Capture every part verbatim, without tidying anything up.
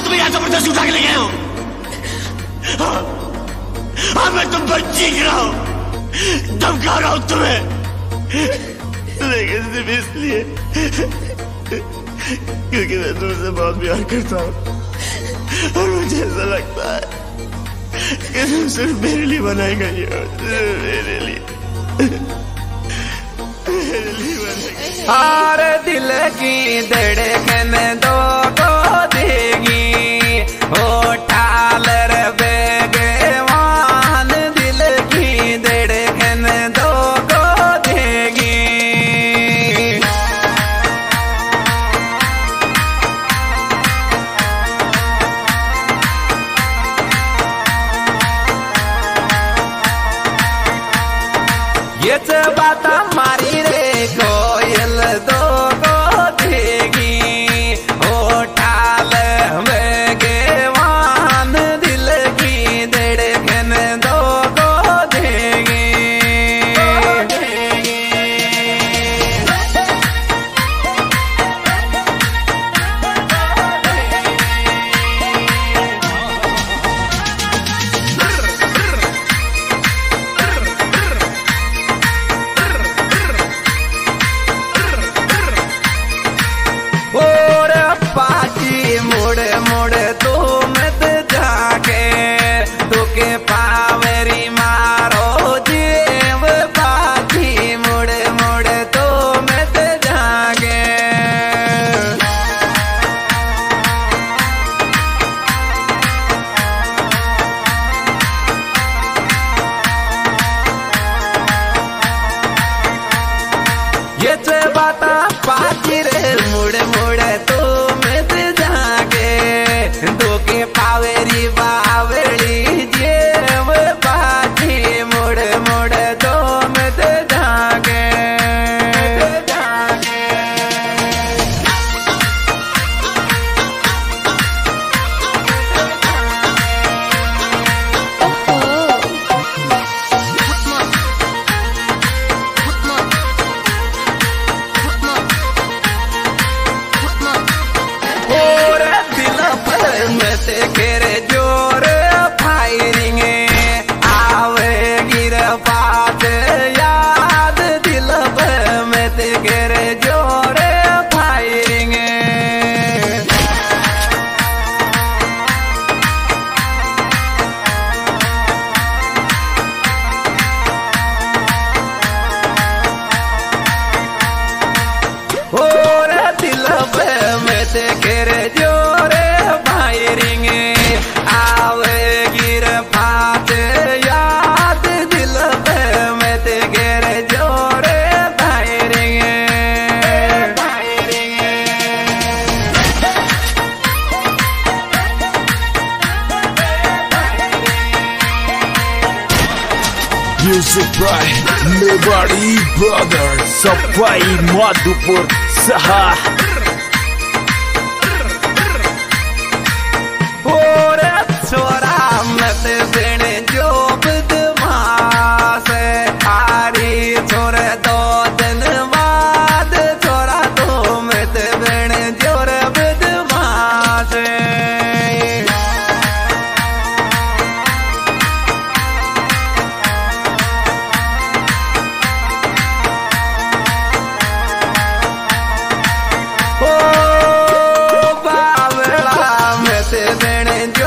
तुम्हें यहाँ जबरदस्ती उठा के ले गए हो। हाँ, हाँ मैं तुम पर चीख रहा हूँ, धमका रहा हूँ तुम्हें, लेकिन सिर्फ इसलिए क्योंकि मैं तुमसे बहुत प्यार करता हूँ और मुझे ऐसा लगता है कि तुम सिर्फ मेरे लिए बनाई गई हो, मेरे लिए मेरे लिए बनाई। हार दिल की धड़कन दो को देगी, ओ ठालर बेगवान दिल की धड़कन दो को देगी। ये बात हमारी रे कोयल दो को देगी, ओ ठाल बेगवान दिल की धड़कन दो को देगी। और पाची मुड़ मुड़ तू मत जाके, तुके पावरी मारो जीव पाची मुड़ मुड़ तू मत जाके। ये बाता पाची रे मुड़ मुड़ तो मत जागे, दुके पावेरी बावली जेव पाची मुड़ मुड़ तो मत जागे। तेरे जोर फायरिंग आवे गिर बात याद दिल में तेरे जोर फायरिंग। और दिल में तेरे जोर फायरिंग आवे गिर फात याद दिल में तेरे जोर firing. Music by Mewari Brothers, Safai Madhupur Saha। और छोरा मत देने जो बदमाश आरी छोर दो दिन बाद छोरा तो मत देने जोर बदमाश। ओ बावला मत देने जो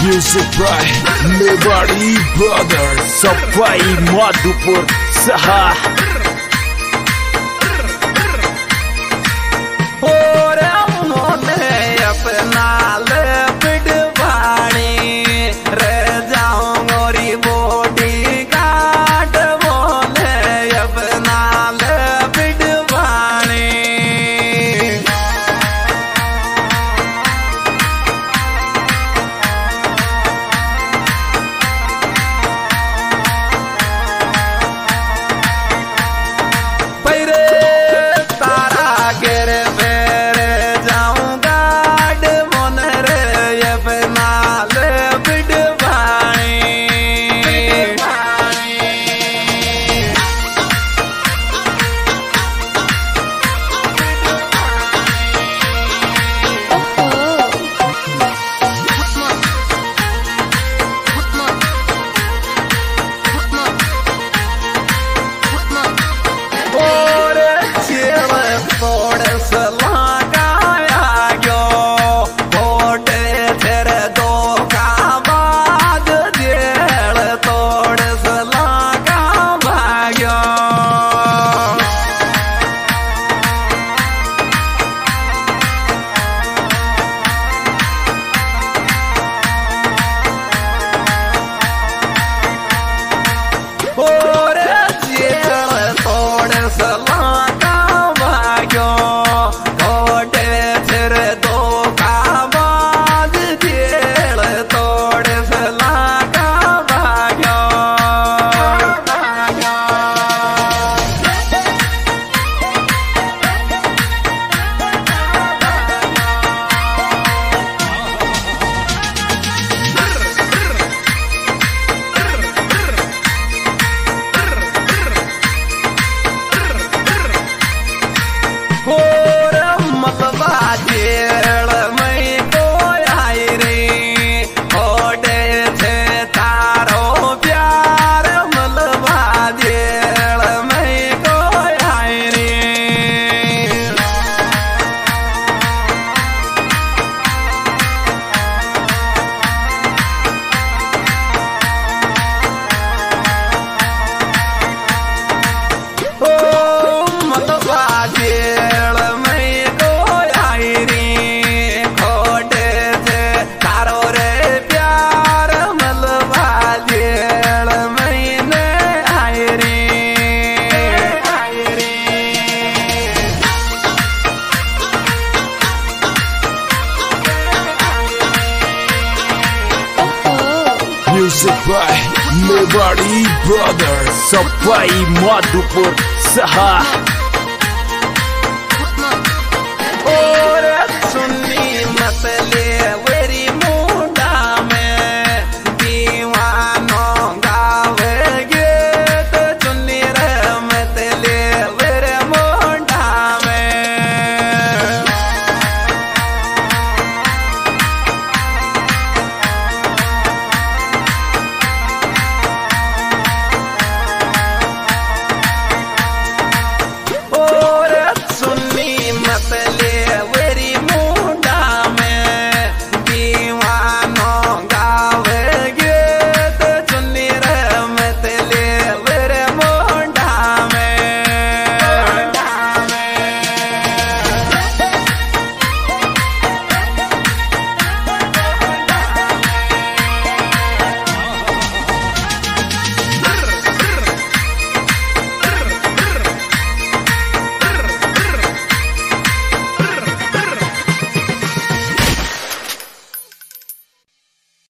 Music by Mewari Brothers, Safai Madhupur Saha. Music by Mewari Brothers, Safai Madhupur Saha. Oh